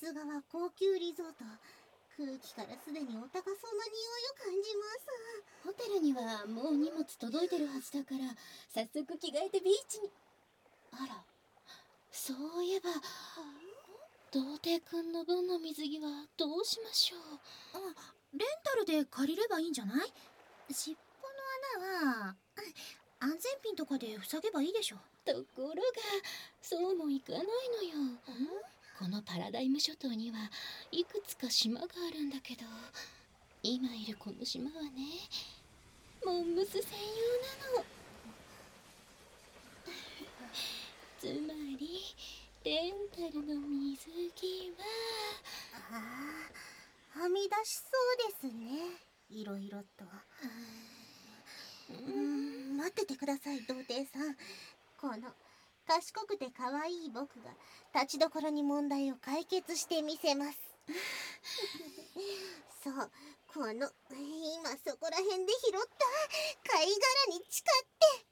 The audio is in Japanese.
津川高級リゾート。空気からすでにお高そうな匂いを感じます。 ホテルにはもう荷物届いてるはずだから、早速着替えてビーチに。あら、そういえば童貞くんの分の水着はどうしましょう。 レンタルで借りればいいんじゃない？尻尾の穴は安全ピンとかで塞げばいいでしょ。 ところがそうもいかないのよ。このパラダイム諸島にはいくつか島があるんだけど、今いるこの島はね、モンムス専用なの。つまりレンタルの水着ははみ出しそうですね、いろいろと。待っててください、童貞さん。この賢くて可愛い僕が立ちどころに問題を解決してみせます。そう、この今そこら辺で拾った貝殻に誓って